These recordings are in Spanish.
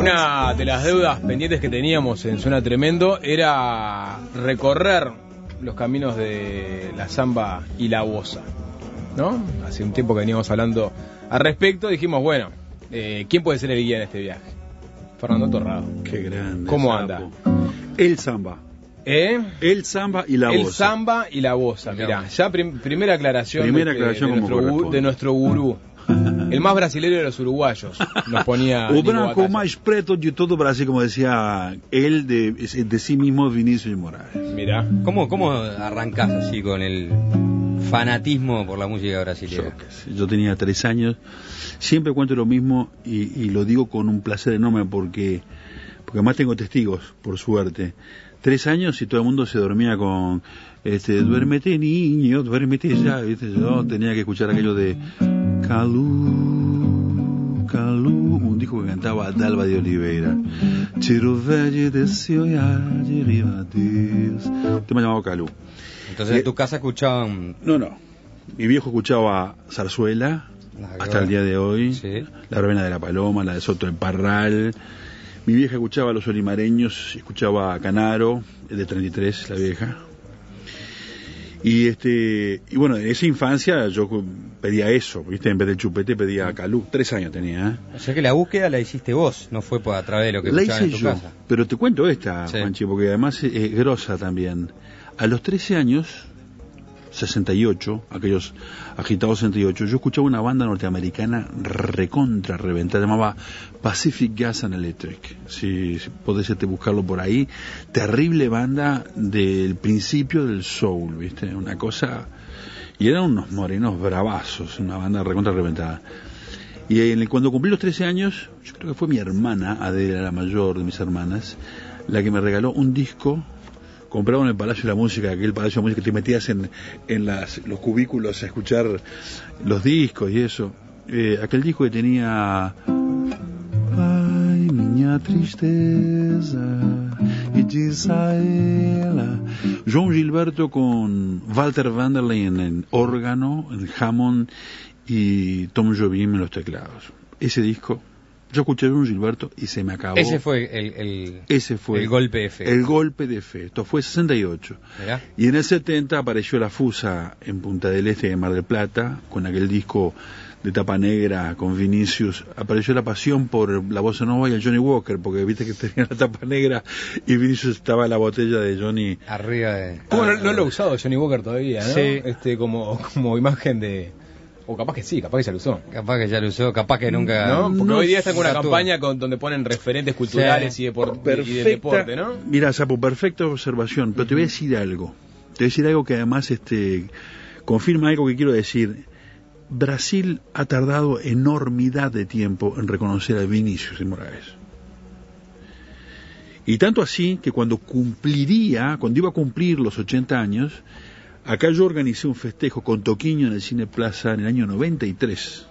Una de las deudas pendientes que teníamos en Suena Tremendo era recorrer los caminos de la samba y la bossa, ¿no? Hace un tiempo que veníamos hablando al respecto, dijimos, bueno, ¿quién puede ser el guía en este viaje? Fernando Torrado. Qué grande. ¿Cómo sapo. anda? El samba. El samba y la bossa. El samba y la bossa, mirá, ya primera aclaración, de nuestro gurú. El más brasileño de los uruguayos, nos ponía. O branco más preto de todo Brasil, como decía él de sí mismo, Vinicius de Moraes. Mirá. ¿Cómo arrancás así con el fanatismo por la música brasileña? Yo tenía 3 años, siempre cuento lo mismo y lo digo con un placer enorme porque además tengo testigos, por suerte. 3 años y todo el mundo se dormía con duérmete niño, duérmete ya, ¿viste? Yo tenía que escuchar aquello de Calu, Calu, un disco que cantaba Dalva de Oliveira. Tiro verde desceu e de Ribadeiros. Un tema llamado Calu. Entonces en tu casa escuchaban... No. Mi viejo escuchaba zarzuela hasta el día de hoy. Sí. La verbena de la Paloma, la de Soto del Parral. Mi vieja escuchaba a los olimareños, escuchaba a Canaro, el de 33, la vieja. Y bueno, en esa infancia yo pedía eso, ¿viste? En vez del chupete pedía Calú. 3 años tenía, ¿eh? O sea que la búsqueda la hiciste vos, no fue a través de lo que la escuchaban hice en tu yo, casa. pero te cuento esta, sí. Juanchi, porque además es grosa también. A los 13 años, 68, aquellos agitados 68, yo escuchaba una banda norteamericana recontra reventada, llamaba Pacific Gas and Electric, si podés buscarlo por ahí. Terrible banda del principio del soul, ¿viste? Una cosa, y eran unos morenos bravazos, una banda recontra reventada. Y cuando cumplí los 13 años, yo creo que fue mi hermana, Adela, la mayor de mis hermanas, la que me regaló un disco comprado en el Palacio de la Música, aquel Palacio de la Música que te metías en los cubículos a escuchar los discos y eso. Aquel disco que tenía Ai, minha tristeza, e diz a ela. João Gilberto con Walter Vanderlei en órgano, en Hammond, y Tom Jobim en los teclados. Ese disco, yo escuché a João Gilberto y se me acabó. Ese fue el golpe de fe. El golpe de fe. Esto fue 68. ¿Mirá? Y en el 70 apareció La Fusa en Punta del Este de Mar del Plata, con aquel disco de tapa negra con Vinicius. Apareció la pasión por la bossa nova y el Johnny Walker, porque viste que tenía la tapa negra y Vinicius estaba en la botella de Johnny arriba de... No lo ha usado Johnny Walker todavía, ¿no? Sí. Como imagen de... O capaz que sí, capaz que ya lo usó. Capaz que ya lo usó, capaz que nunca... No, porque hoy día está con una actúa. campaña donde ponen referentes culturales, sí, y de deporte, ¿no? Mira, Sapo, perfecta observación, pero te voy a decir algo. Te voy a decir algo que además confirma algo que quiero decir. Brasil ha tardado enormidad de tiempo en reconocer a Vinicius de Moraes. Y tanto así que cuando iba a cumplir los 80 años, acá yo organicé un festejo con Toquinho en el Cine Plaza en el año 93.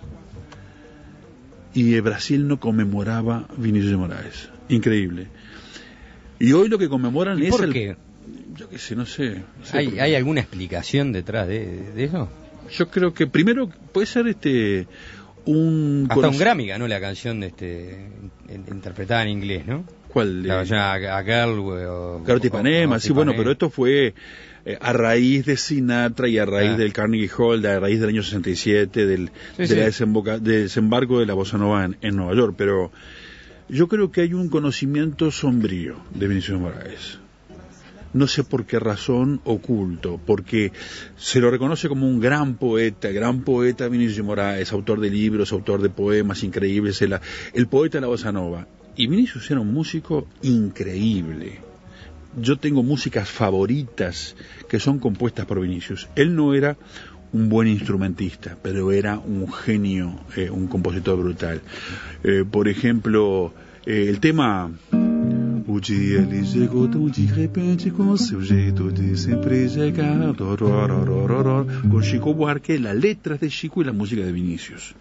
Y Brasil no conmemoraba Vinicius de Moraes. Increíble. Y hoy lo que conmemoran es ¿Por qué? Yo qué sé, no sé. ¿Hay alguna explicación detrás de eso? Yo creo que primero puede ser hasta un Grammy ganó la canción interpretada en inglés, ¿no? ¿Cuál? La versión a Girl o Carota Ipanema, sí, bueno, pero esto fue a raíz de Sinatra y a raíz del Carnegie Hall, a raíz del año 67, del desembarco de la bossa nova en Nueva York. Pero yo creo que hay un conocimiento sombrío de Vinicius de Moraes. No sé por qué razón, oculto, porque se lo reconoce como un gran poeta Vinicius de Moraes, autor de libros, autor de poemas increíbles, el poeta de la bossa nova. Y Vinicius era un músico increíble. Yo tengo músicas favoritas que son compuestas por Vinicius. Él no era un buen instrumentista, pero era un genio, un compositor brutal. Por ejemplo, el tema... O dia ele chegou tão de repente com seu jeito de sempre chegar, con Chico Buarque, las letras de Chico y la música de Vinicius.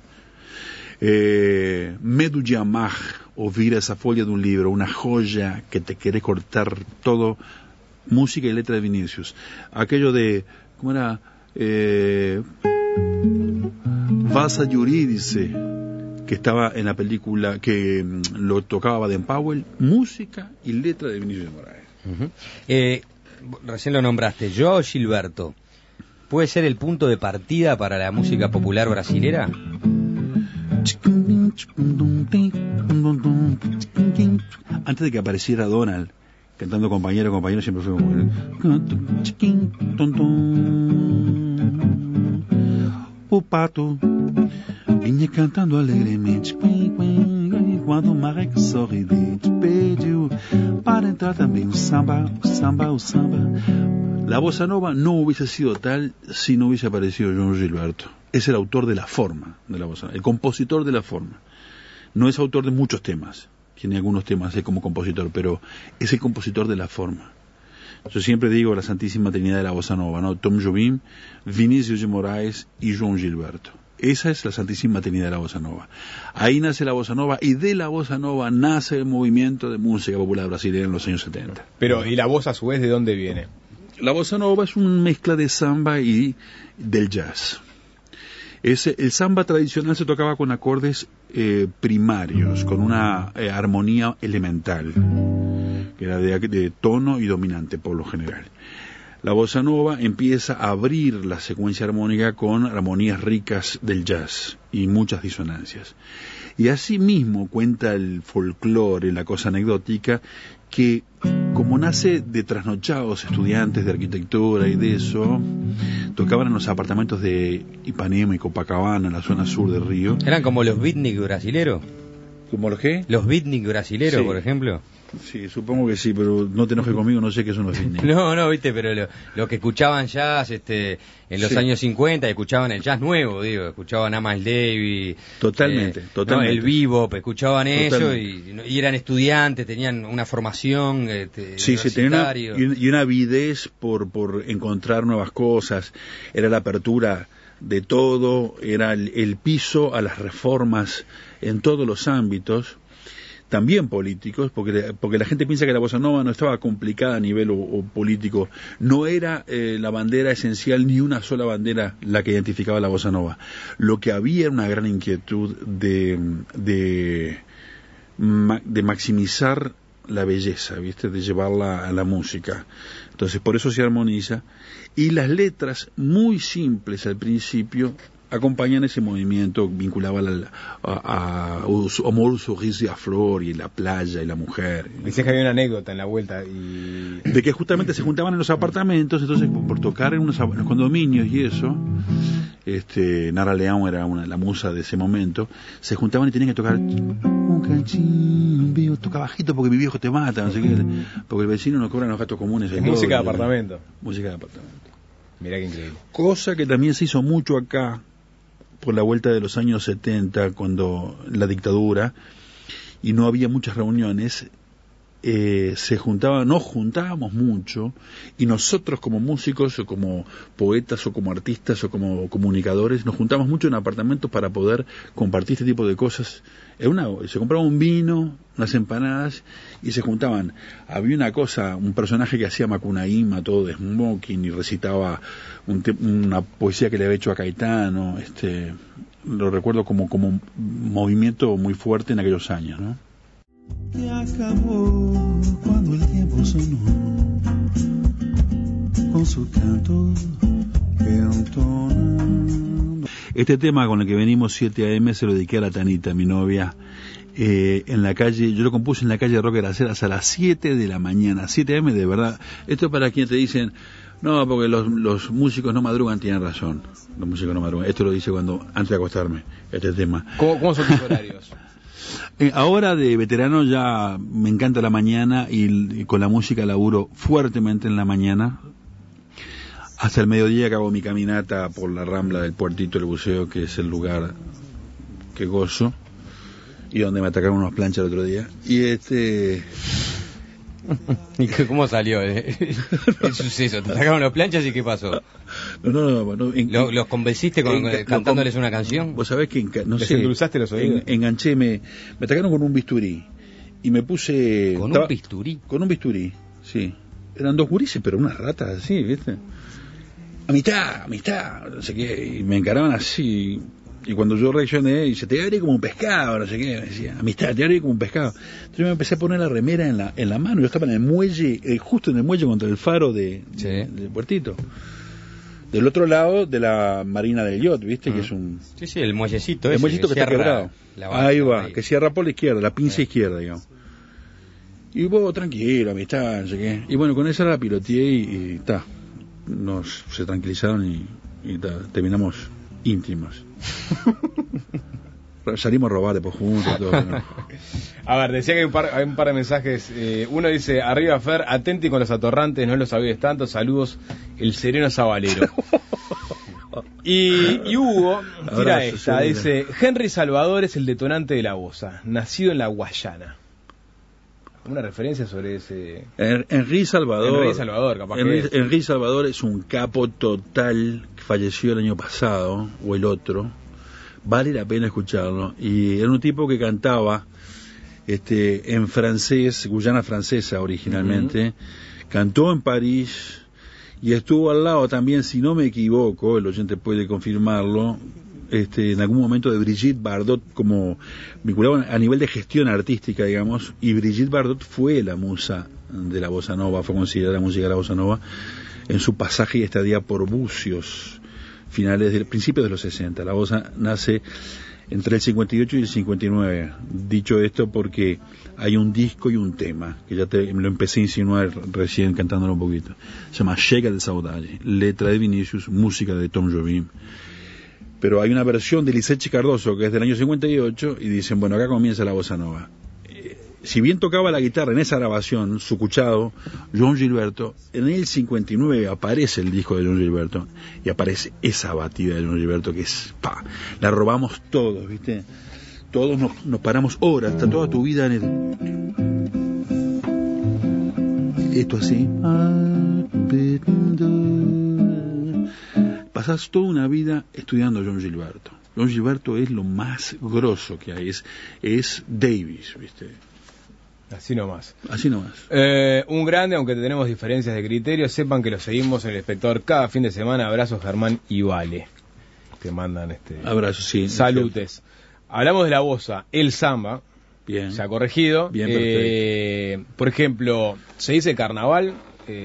Medo de amar, ouvir esa folha de un libro, una joya que te quiere cortar todo, música y letra de Vinicius. Aquello de, ¿cómo era? Valsa de Eurídice, que estaba en la película, que lo tocaba Baden-Powell, música y letra de Vinicius de Moraes. Recién lo nombraste, Joao Gilberto, ¿puede ser el punto de partida para la música popular brasilera? Antes de que apareciera Donald cantando compañero, siempre fue como o pato vinha cantando alegremente quando o Marek sorridente pediu para entrar también o samba. La bossa nova no hubiese sido tal si no hubiese aparecido João Gilberto. Es el autor de la forma de la bossa nova, el compositor de la forma. No es autor de muchos temas, tiene algunos temas como compositor, pero es el compositor de la forma. Yo siempre digo la Santísima Trinidad de la bossa nova, ¿no? Tom Jobim, Vinicius de Moraes y João Gilberto. Esa es la Santísima Trinidad de la bossa nova. Ahí nace la bossa nova y de la bossa nova nace el movimiento de música popular brasileña en los años 70. Pero, ¿y la bossa a su vez de dónde viene? La bossa nova es una mezcla de samba y del jazz. El samba tradicional se tocaba con acordes primarios, con una armonía elemental, que era de tono y dominante por lo general. La bossa nova empieza a abrir la secuencia armónica con armonías ricas del jazz y muchas disonancias. Y así mismo cuenta el folclore, la cosa anecdótica, que como nace de trasnochados estudiantes de arquitectura y de eso, tocaban en los apartamentos de Ipanema y Copacabana, en la zona sur del Río. ¿Eran como los beatnik brasileros? ¿Como los qué? Los beatnik brasileros, sí. Por ejemplo. Sí, supongo que sí, pero no te enojes conmigo, no sé qué son los beatnik. No, viste, pero lo que escuchaban jazz en los años 50, escuchaban el jazz nuevo, escuchaban a Miles Davis. Totalmente. ¿No? El bebop, escuchaban eso y eran estudiantes, tenían una formación sí, tenían una avidez por encontrar nuevas cosas, era la apertura de todo, era el piso a las reformas en todos los ámbitos, también políticos, porque la gente piensa que la bossa nova no estaba complicada a nivel o político, no era la bandera esencial ni una sola bandera la que identificaba la bossa nova. Lo que había era una gran inquietud de maximizar la belleza, ¿viste? De llevarla a la música. Entonces por eso se armoniza, y las letras muy simples al principio acompañan ese movimiento vinculado a Amor, Sorriso y a Flor, y la playa y la mujer. Dices que había una anécdota en la vuelta de que justamente se juntaban en los apartamentos, entonces por tocar en los condominios y eso, Nara Leão era la musa de ese momento, se juntaban y tenían que tocar un canchín, toca bajito porque mi viejo te mata, no sé qué, porque el vecino no cobra los gastos comunes. Música de apartamento. Música de apartamento. Mirá qué increíble. Cosa que también se hizo mucho acá por la vuelta de los años 70, cuando la dictadura, y no había muchas reuniones, nos juntábamos mucho, y nosotros como músicos, o como poetas, o como artistas, o como comunicadores, nos juntamos mucho en apartamentos para poder compartir este tipo de cosas. Se compraba un vino, unas empanadas, y se juntaban. Había un personaje que hacía Macunaíma, todo de smoking, y recitaba una poesía que le había hecho a Caetano. Lo recuerdo como movimiento muy fuerte en aquellos años, ¿no? Que acabó cuando el tiempo sonó con su canto que entona. Este tema con el que venimos 7 AM se lo dediqué a la Tanita, mi novia, en la calle. Yo lo compuse en la calle Roque de las Heras a las 7 de la mañana, 7 AM de verdad. Esto es para quienes te dicen, no, porque los músicos no madrugan, tienen razón. Los músicos no madrugan. Esto lo dice antes de acostarme, este tema. ¿Cómo son tus horarios? Ahora de veterano ya me encanta la mañana, y con la música laburo fuertemente en la mañana. Hasta el mediodía que hago mi caminata por la Rambla del Puertito del Buceo, que es el lugar que gozo, y donde me atacaron unas planchas el otro día. ¿Y cómo salió el suceso? ¿Te sacaron las planchas y qué pasó? No. ¿Los convenciste cantándoles una canción? Vos sabés que, no sé, endulzaste los oídos. Enganché, me atacaron con un bisturí, y me puse... ¿Con un bisturí? Con un bisturí, sí. Eran 2 gurises, pero unas ratas así, ¿viste? Amistad, no sé qué, y me encaraban así, Y cuando yo reaccioné, dice, te abre como un pescado, no sé qué, me decía, amistad, te abre como un pescado. Entonces yo me empecé a poner la remera en la mano, yo estaba en el muelle, justo en el muelle contra el faro del puertito. Del otro lado de la marina del yacht, ¿viste? Que es un... Sí, el muellecito el ese, muellecito que está quebrado. Ahí va, que cierra por la izquierda, la pinza izquierda, digamos. Y vos, tranquilo, amistad, no sé qué. Y bueno, con esa la piloteé y ta, se tranquilizaron y terminamos íntimos. Salimos a robar después juntos y todo. ¿No? A ver, decía que hay un par de mensajes. Uno dice, arriba Fer, atenti con los atorrantes, no los avives tanto, saludos, el sereno sabalero. y Hugo, tira Abrazo, esta, dice, Henry Salvador es el detonante de la bossa, nacido en la Guayana. Una referencia sobre ese... Henry Salvador, capaz que Henry Salvador es un capo total, que falleció el año pasado, o el otro. Vale la pena escucharlo. Y era un tipo que cantaba en francés, Guyana francesa originalmente. Cantó en París y estuvo al lado también, si no me equivoco, el oyente puede confirmarlo, en algún momento de Brigitte Bardot, como vinculado a nivel de gestión artística, digamos, y Brigitte Bardot fue la musa de la bossa nova, fue considerada la música de la bossa nova en su pasaje y estadía por Bucios, principios de los 60. La bossa nace entre el 58 y el 59. Dicho esto porque hay un disco y un tema, que ya me lo empecé a insinuar recién cantándolo un poquito. Se llama Chega de Saudade, letra de Vinicius, música de Tom Jobim. Pero hay una versión de Licechi Cardoso que es del año 58 y dicen, bueno, acá comienza la bossa nova. Si bien tocaba la guitarra en esa grabación, su cuchado, João Gilberto, en el 59 aparece el disco de João Gilberto y aparece esa batida de João Gilberto que es, la robamos todos, ¿viste? Todos nos paramos horas, está toda tu vida en esto así. Pasás toda una vida estudiando a João Gilberto. João Gilberto es lo más grosso que hay, es Davis, ¿viste? Así nomás. Un grande, aunque tenemos diferencias de criterio, sepan que lo seguimos en El Espectador cada fin de semana. Abrazos, Germán y Vale. Te mandan abrazos, sí. Salutes. Hablamos de la bossa, el samba. Bien. Se ha corregido. Bien, perfecto. Por ejemplo, se dice carnaval,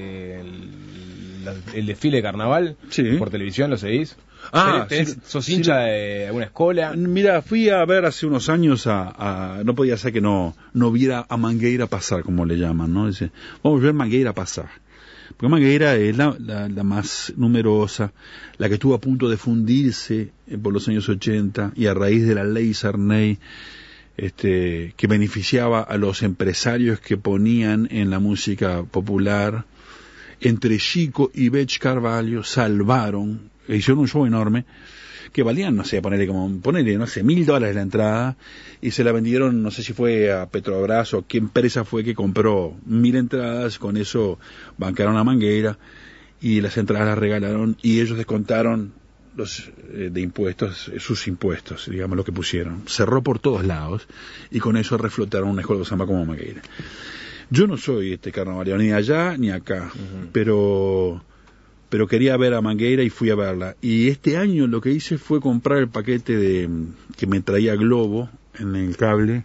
el desfile de carnaval, sí. Por televisión, ¿lo seguís? Sí, ¿Sos hincha de alguna escuela? Mira, fui a ver hace unos años no podía ser que no viera a Mangueira pasar, como le llaman, ¿no? Dice, vamos a ver Mangueira pasar. Porque Mangueira es la más numerosa, la que estuvo a punto de fundirse por los años 80 y a raíz de la ley Sarney, que beneficiaba a los empresarios que ponían en la música popular. Entre Chico y Bech Carvalho salvaron, hicieron un show enorme que valían, no sé, ponerle $1,000 la entrada y se la vendieron, no sé si fue a Petrobras o qué empresa fue que compró 1.000 entradas, con eso bancaron a Mangueira y las entradas las regalaron y ellos descontaron de impuestos, sus impuestos, digamos, lo que pusieron. Cerró por todos lados y con eso reflotaron una escuela de samba como Mangueira. Yo no soy carnavaliano, ni allá ni acá, pero quería ver a Mangueira y fui a verla. Y este año lo que hice fue comprar el paquete que me traía Globo en el cable,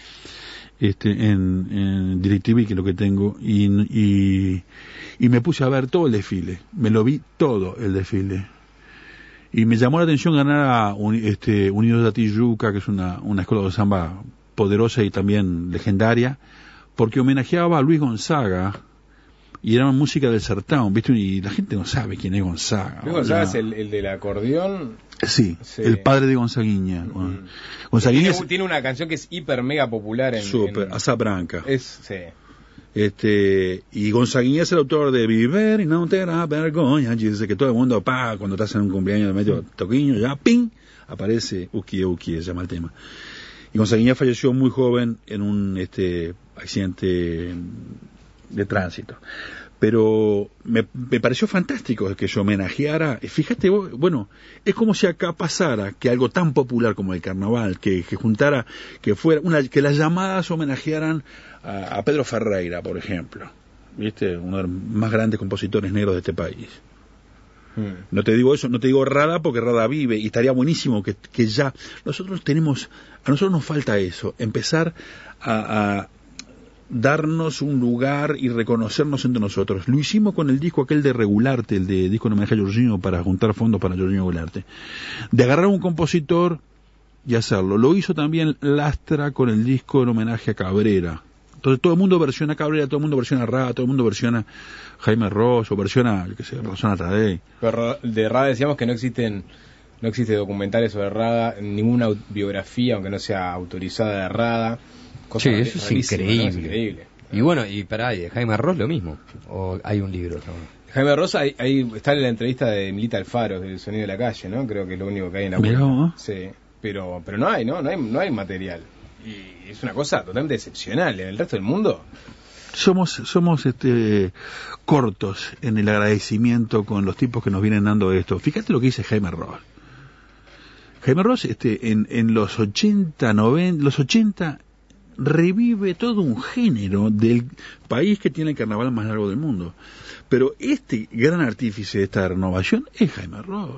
en DirecTV, que es lo que tengo, y me puse a ver todo el desfile. Me lo vi todo el desfile. Y me llamó la atención ganar a Unidos de Tijuca, que es una escuela de samba poderosa y también legendaria, porque homenajeaba a Luis Gonzaga y era música del Sertão, ¿viste? Y la gente no sabe quién es Gonzaga. Luis Gonzaga es el del acordeón. Sí, el padre de Gonzaguinha. Gonzaguinha tiene una canción que es hiper mega popular Super, Asa Branca. Sí. Y Gonzaguinha es el autor de Viver y no te da vergüenza, y dice que todo el mundo, cuando estás en un cumpleaños de medio toquiño, ya, ¡ping!, aparece Uki, se llama el tema. Y Gonzaguinha falleció muy joven en un accidente de tránsito. Pero me pareció fantástico que yo homenajeara. Fíjate vos, bueno, es como si acá pasara que algo tan popular como el carnaval, que juntara, que las llamadas homenajearan a Pedro Ferreira, por ejemplo, ¿viste? Uno de los más grandes compositores negros de este país. No te digo eso, no te digo Rada porque Rada vive y estaría buenísimo que ya a nosotros nos falta eso, empezar a darnos un lugar y reconocernos entre nosotros. Lo hicimos con el disco aquel de Regularte, el de disco en homenaje a Jorginho, para juntar fondos para Jorginho Goularte, de agarrar a un compositor y hacerlo. Lo hizo también Lastra con el disco en homenaje a Cabrera. Entonces todo el mundo versiona Cabrera, todo el mundo versiona Rada, todo el mundo versiona Jaime Ross, o versiona, yo qué sé, Rosana Tadei. Pero de Rada decíamos que no existe documentales sobre Rada, ninguna biografía, aunque no sea autorizada de Rada. Sí, eso es increíble. ¿no? Es increíble. Y bueno, y de Jaime Ross lo mismo, o hay un libro también. Jaime Ross, ahí está en la entrevista de Milita Alfaro, del Sonido de la Calle, ¿no? Creo que es lo único que hay en la web. Sí, pero no hay material. Y es una cosa totalmente excepcional. En el resto del mundo somos cortos en el agradecimiento con los tipos que nos vienen dando esto. Fíjate lo que dice Jaime Ross. Jaime Ross en los 80, 90, los 80 revive todo un género del país que tiene el carnaval más largo del mundo. Pero este gran artífice de esta renovación es Jaime Ross.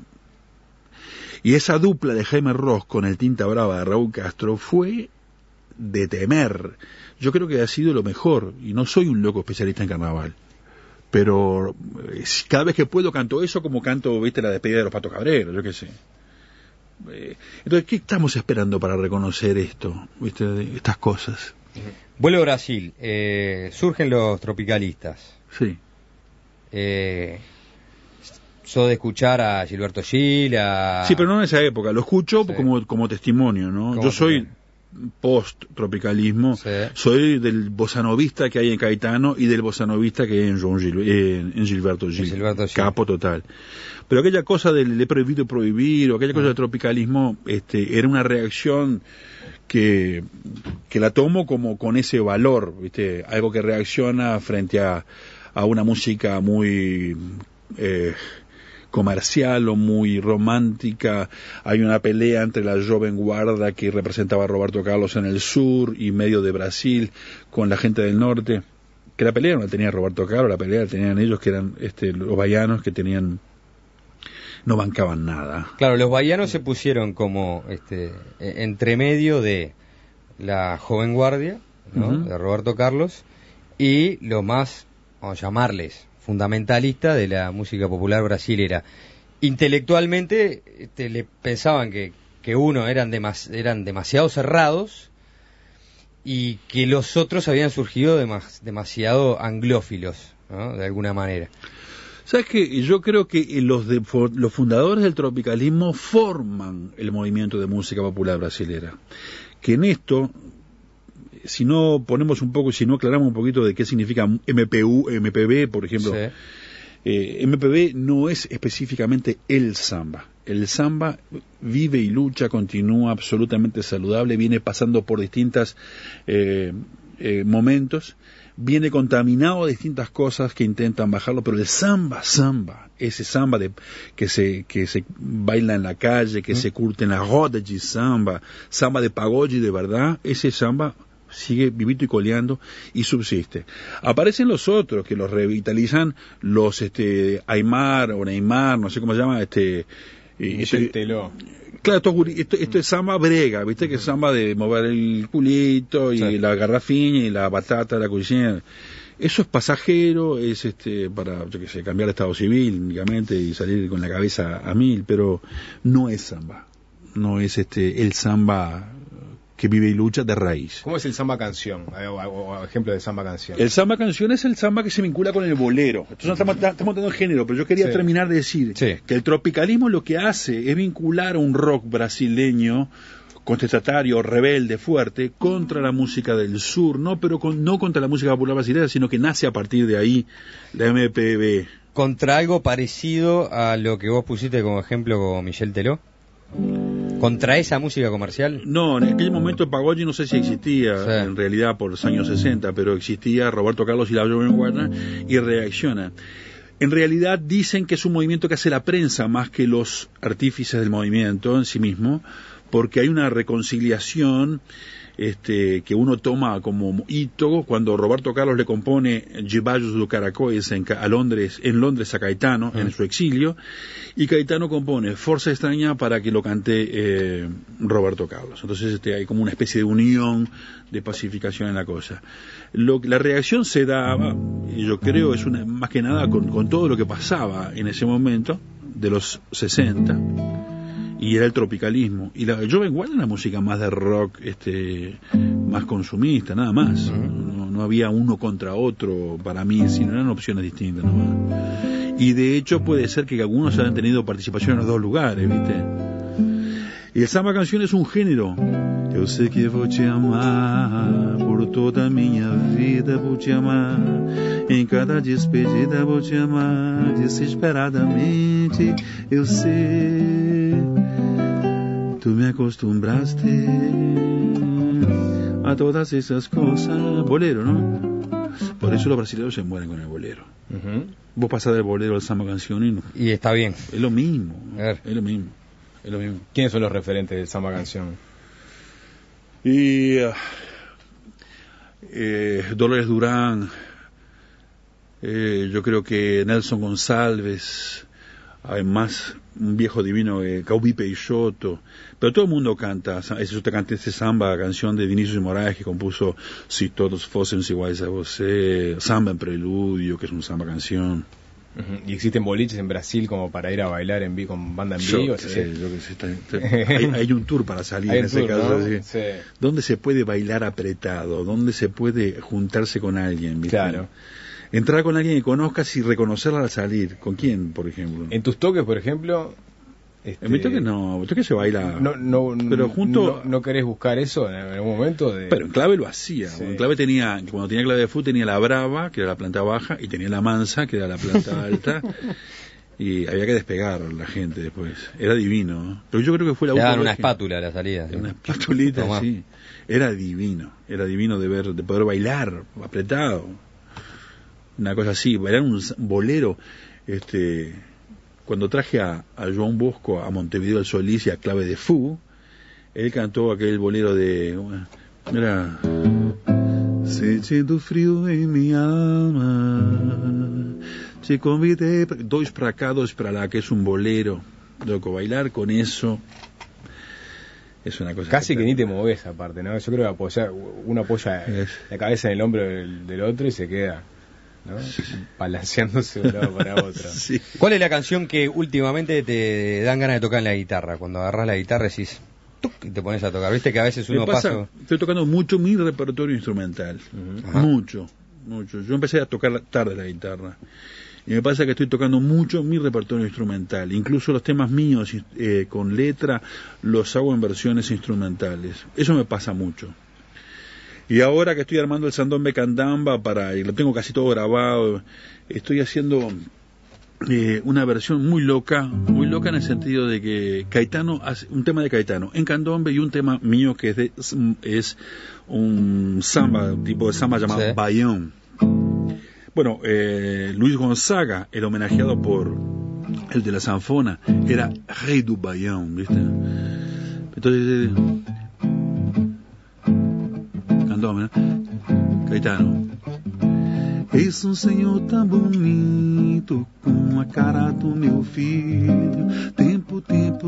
Y esa dupla de Jaime Ross con el Tinta Brava de Raúl Castro fue de temer. Yo creo que ha sido lo mejor, y no soy un loco especialista en carnaval, pero cada vez que puedo canto eso, como canto, viste, la despedida de los Patos Cabreros, yo qué sé. Entonces, ¿qué estamos esperando para reconocer esto, viste, estas cosas? Vuelvo a Brasil, surgen los tropicalistas. Sí. Sos de escuchar a Gilberto Gil, Sí, pero no en esa época, lo escucho como testimonio, ¿no? Yo soy post-tropicalismo, soy del bossanovista que hay en Caetano y del bossanovista que hay en Gilberto Gil, capo total. Pero aquella cosa del he prohibido prohibir, o aquella cosa del tropicalismo, era una reacción que la tomo como con ese valor, ¿viste? Algo que reacciona frente a una música muy comercial o muy romántica. Hay una pelea entre la joven guarda que representaba a Roberto Carlos en el sur y medio de Brasil con la gente del norte, que la pelea no la tenía Roberto Carlos, la pelea la tenían ellos, que eran los baianos, que no bancaban nada. Claro, los baianos se pusieron como entre medio de la joven guardia, ¿no? De Roberto Carlos, y lo más, vamos a llamarles, fundamentalista de la música popular brasilera. Intelectualmente le pensaban que uno eran demasiado cerrados y que los otros habían surgido demasiado anglófilos, ¿no? De alguna manera. ¿Sabes qué? Yo creo que los fundadores del tropicalismo forman el movimiento de música popular brasilera. Que en esto, si no aclaramos un poquito de qué significa MPB, por ejemplo, MPB no es específicamente el samba. El samba vive y lucha, continúa absolutamente saludable, viene pasando por distintos momentos, viene contaminado de distintas cosas que intentan bajarlo, pero el samba, ese samba que se baila en la calle, que se curte en la roda de samba de pagode de verdad, ese samba sigue vivito y coleando y subsiste. Aparecen los otros que los revitalizan, los Aymar o Neymar, no sé cómo se llama, Teló. Claro, esto es samba brega, ¿viste? Que es samba de mover el culito y la garrafiña y la batata, la cuchilla. Eso es pasajero, es para, yo qué sé, cambiar de estado civil únicamente y salir con la cabeza a mil, pero no es samba. No es el samba que vive y lucha de raíz. ¿Cómo es el samba canción? O ejemplo de samba canción. El samba canción es el samba que se vincula con el bolero. Entonces estamos dando género, pero yo quería terminar de decir que el tropicalismo lo que hace es vincular un rock brasileño contestatario, rebelde, fuerte, contra la música del sur, no contra la música popular brasileña, sino que nace a partir de ahí la MPB. ¿Contra algo parecido a lo que vos pusiste como ejemplo con Michel Teló? ¿Contra esa música comercial? No, en aquel momento Pagode no sé si existía, en realidad por los años 60, pero existía Roberto Carlos y la joven guarda y reacciona. En realidad dicen que es un movimiento que hace la prensa más que los artífices del movimiento en sí mismo, porque hay una reconciliación que uno toma como hito cuando Roberto Carlos le compone Llevallos do Caracóis en Londres a Caetano, en su exilio, y Caetano compone Forza Extraña para que lo cante Roberto Carlos. Entonces hay como una especie de unión, de pacificación en la cosa. La reacción se daba, y yo creo, es más que nada con todo lo que pasaba en ese momento, de los 60, y era el tropicalismo. Y yo vengo a la música más de rock, más consumista, nada más. No había uno contra otro para mí, sino eran opciones distintas nomás. Y de hecho puede ser que algunos hayan tenido participación en los dos lugares, ¿viste? Y el samba canción es un género. Eu sei que vou te amar, por toda a minha vida vou te amar, em cada despedida vou te amar, desesperadamente, eu sei, tu me acostumbraste a todas esas cosas. Bolero, ¿no? Por eso los brasileños se mueren con el bolero. Vos pasás del bolero al samba canción y está bien. Es lo mismo, es lo mismo. ¿Quiénes son los referentes del samba canción? Y Dolores Durán, yo creo que Nelson González, además un viejo divino, Caubi Peixoto, pero todo el mundo canta. Yo te canté ese samba, canción de Vinicius de Moraes, que compuso Si Todos Fóssemos Iguais a Você, Samba en Preludio, que es un samba canción. ¿Y existen boliches en Brasil como para ir a bailar con banda en vivo? Hay un tour para salir en ese caso. ¿No? Sí. ¿Dónde se puede bailar apretado? ¿Dónde se puede juntarse con alguien? ¿Viste? Claro. Entrar con alguien que conozcas y reconocerla al salir. ¿Con quién, por ejemplo? En tus toques, por ejemplo... En mi toque no, mi toque se baila. Pero junto. ¿No querés buscar eso en algún momento? Pero en clave lo hacía. Sí. En clave cuando tenía clave de fútbol tenía la brava, que era la planta baja, y tenía la mansa, que era la planta alta. Y había que despegar la gente después. Era divino. Pero yo creo que fue la última. Era una espátula a la salida. ¿Sí? Una espatulita, sí. Era divino de poder bailar apretado. Una cosa así, bailar un bolero, Cuando traje a João Bosco a Montevideo del Solís y a Clave de Fu, él cantó aquel bolero era Sentindo frio em minha alma, te convidé, dois para acá, dois para lá, que es un bolero, loco, bailar con eso es una cosa casi que ni te moves aparte, ¿no? Yo creo que uno apoya la cabeza en el hombro del otro y se queda, ¿no? Balanceándose de un lado para otro. Sí. ¿Cuál es la canción que últimamente te dan ganas de tocar en la guitarra? Cuando agarras la guitarra decís ¡tuc! Y te pones a tocar. Viste que a veces uno pasa... Estoy tocando mucho mi repertorio instrumental. Mucho. Yo empecé a tocar tarde la guitarra. Y me pasa que estoy tocando mucho mi repertorio instrumental. Incluso los temas míos con letra los hago en versiones instrumentales. Eso me pasa mucho. Y ahora que estoy armando el Sandón Candamba y lo tengo casi todo grabado, estoy haciendo una versión muy loca en el sentido de que Caetano hace un tema de Caetano en candombe y un tema mío que es un samba, tipo de samba llamado Baião. Bueno, Luis Gonzaga, el homenajeado por el de la sanfona, era Rei do Baião, ¿viste? Entonces... Caetano. Eis senhor tão bonito, com a cara do meu filho. Tempo,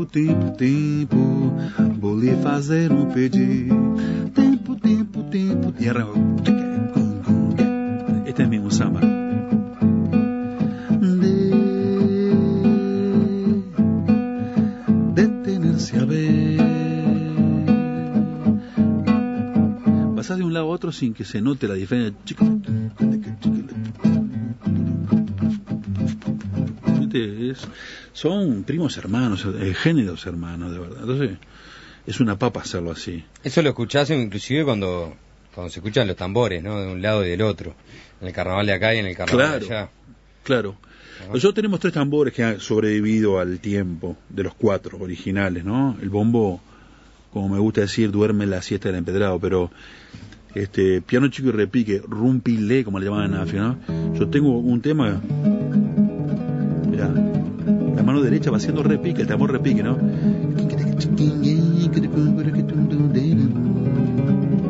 vou lhe fazer pedido. Tempo. E arranca. Este es mismo samba. Detenerse a ver. Pasás de un lado a otro sin que se note la diferencia. Son primos hermanos, géneros hermanos, de verdad. Entonces, es una papa hacerlo así. Eso lo escuchás inclusive cuando se escuchan los tambores, ¿no? De un lado y del otro. En el carnaval de acá y en el carnaval de allá. Claro. Nosotros tenemos 3 tambores que han sobrevivido al tiempo, de los 4 originales, ¿no? El bombo, como me gusta decir, duerme la siesta del empedrado, pero piano chico y repique, rumpilé, como le llamaban en África, ¿no? Yo tengo un tema, mirá, la mano derecha va haciendo repique, el tambor repique, ¿no?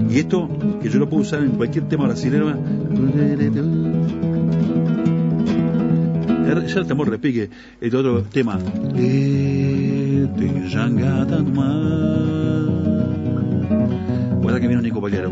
Y esto, que yo lo puedo usar en cualquier tema brasileño, ya el tambor repique. El otro tema, guarda que viene un Nico Pagliaro,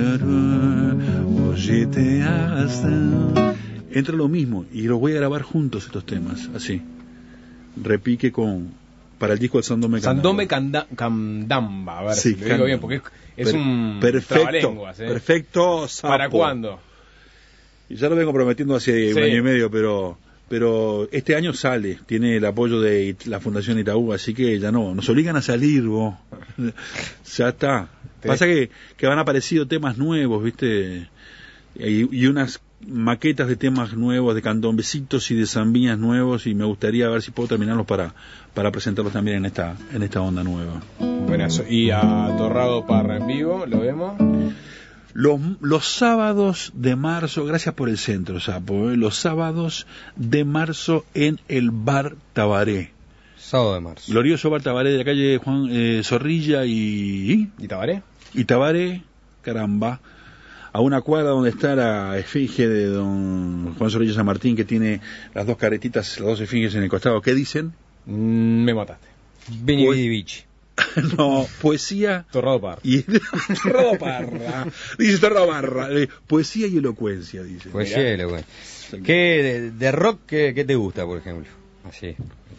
entra lo mismo, y los voy a grabar juntos estos temas, así, repique para el disco de Sandome Candamba, a ver sí, si lo digo bien, porque es un perfecto, trabalenguas, perfecto, sapo. ¿Para cuándo? Y ya lo vengo prometiendo hace un año y medio, pero este año sale, tiene el apoyo de la Fundación Itaú, así que ya nos obligan a salir, vos. Ya está. Pasa que van apareciendo temas nuevos, ¿viste? Y unas maquetas de temas nuevos, de candombecitos y de zambiñas nuevos, y me gustaría ver si puedo terminarlos para presentarlos también en esta onda nueva. Buenazo. Y a Torrado Parra en vivo, ¿lo vemos? Los sábados de marzo, gracias por el centro, Sapo, los sábados de marzo en el Bar Tabaré. Sábado de marzo. Glorioso Bar Tabaré de la calle Juan Zorrilla ¿Y Tabaré? Y Tabaré, caramba, a una cuadra donde está la esfinge de don Juan Zorrilla San Martín, que tiene las dos caretitas, las dos esfinges en el costado. ¿Qué dicen? Me mataste. Vini Vidi Vici. No, poesía. Torrado Parra. Torrado Parra. Dice Torrado Parra. Poesía y elocuencia, dice. Poesía y elocuencia. ¿Qué de rock qué te gusta, por ejemplo? Así.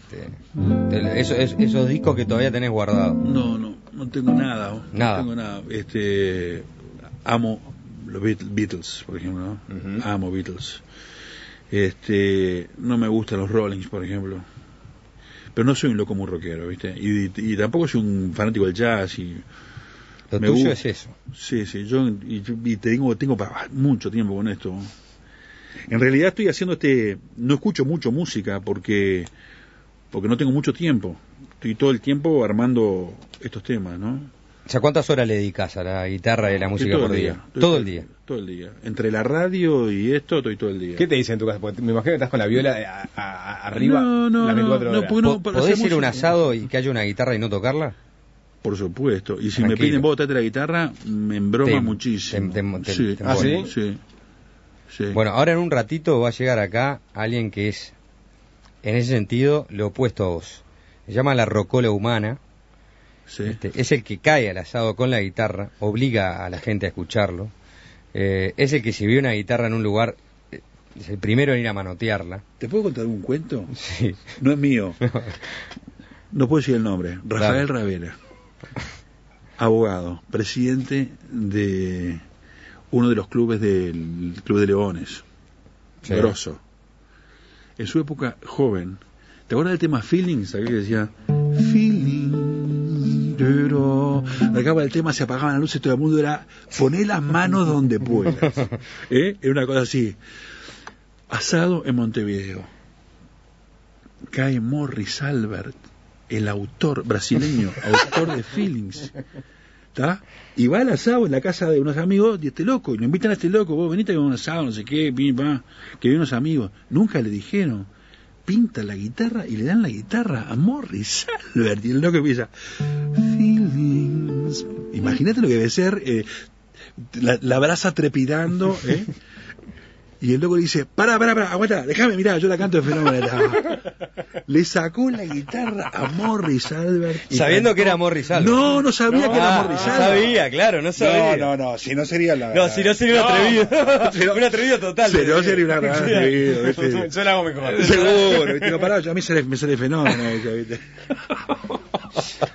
Esos discos que todavía tenés guardados. No tengo nada. Nada. No tengo nada. Amo los Beatles, por ejemplo, ¿no? Uh-huh. Amo Beatles. No me gustan los Rollings, por ejemplo. Pero no soy un loco muy rockero, ¿viste? Y tampoco soy un fanático del jazz. Lo tuyo es eso. Sí, yo tengo mucho tiempo con esto. En realidad estoy haciendo no escucho mucho música porque no tengo mucho tiempo. Estoy todo el tiempo armando estos temas, ¿no? O sea, ¿cuántas horas le dedicas a la guitarra y a la música por día? Todo el día. Todo el día. Entre la radio y esto estoy todo el día. ¿Qué te dicen en tu casa? Porque me imagino que estás con la viola arriba las 24 horas. ¿Podés ir a un asado y que haya una guitarra y no tocarla? Por supuesto. Y si me piden vos tráete la guitarra, me embroma muchísimo. Sí. Bueno, ahora en un ratito va a llegar acá alguien que es, en ese sentido, lo opuesto a vos. Se llama la rocola humana. Sí. Es el que cae al asado con la guitarra, obliga a la gente a escucharlo. Es el que si ve una guitarra en un lugar, es el primero en ir a manotearla. ¿Te puedo contar un cuento? Sí. No es mío. No puedo decir el nombre. Rafael Ravera, abogado, presidente de uno de los clubes del Club de Leones. Sí. Grosso. En su época joven. ¿Te acuerdas del tema Feelings? Aquel que decía Feelings. Acaba el tema, se apagaban las luces, todo el mundo era poné las manos donde puedas. Era una cosa así. Asado en Montevideo. Cae Morris Albert, el autor brasileño, autor de Feelings. ¿Está? Y va al asado en la casa de unos amigos y loco, y lo invitan a loco, vos venite con un asado, no sé qué, que vienen unos amigos. Nunca le dijeron, pinta la guitarra y le dan la guitarra a Morris Albert, y el loco empieza Feelings. Imagínate lo que debe ser la brasa trepidando, y el loco le dice, para, aguanta, déjame, mirá, yo la canto de fenómeno. Le sacó la guitarra a Morris Albert. Sabiendo que era Morris Albert. No sabía que era Morris Albert. No sabía, claro, no sabía. No, si no sería la... No, si no sería un atrevido. Un atrevido total. Si no sería un atrevido, ¿viste? Yo la hago mejor. Seguro, ¿viste? No, pará, a mí me sale fenómeno, ¿viste?